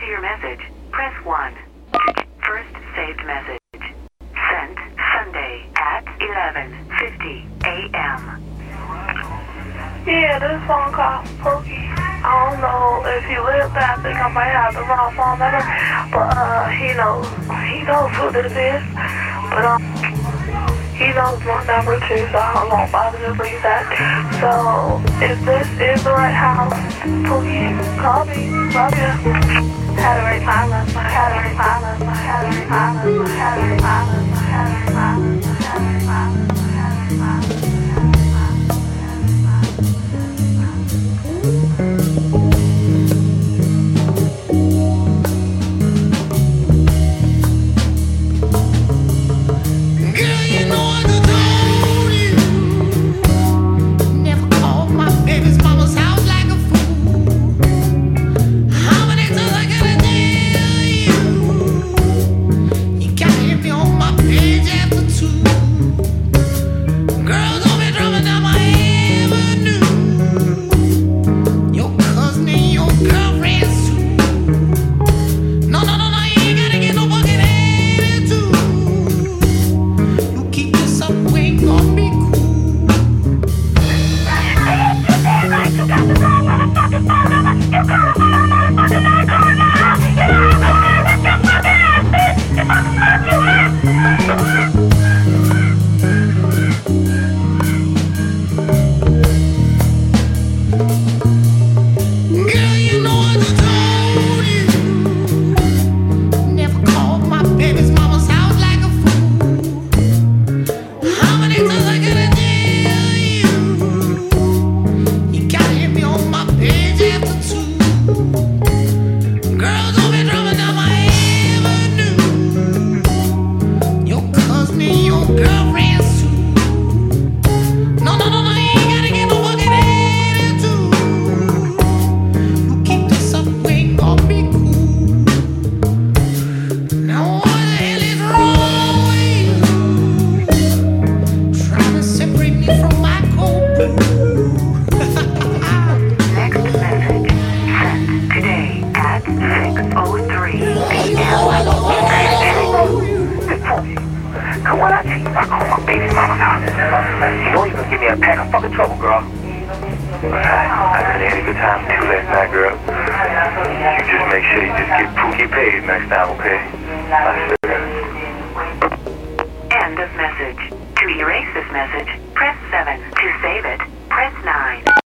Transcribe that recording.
your message, press 1. First saved message. Sent Sunday at 11:50 a.m. Yeah, this phone call from Pookie. I don't know if he lives there. I think I might have the wrong phone number. But he knows who this is. But he knows my number too, so I won't bother to leave that. So if this is the right house, Pookie, call me. Love you. Had a great time last night. Had a great time last night. Had a great time last night. Had a great time last night. Had a great time last night. Had a great time last night. End of message. To erase this message, press 7. To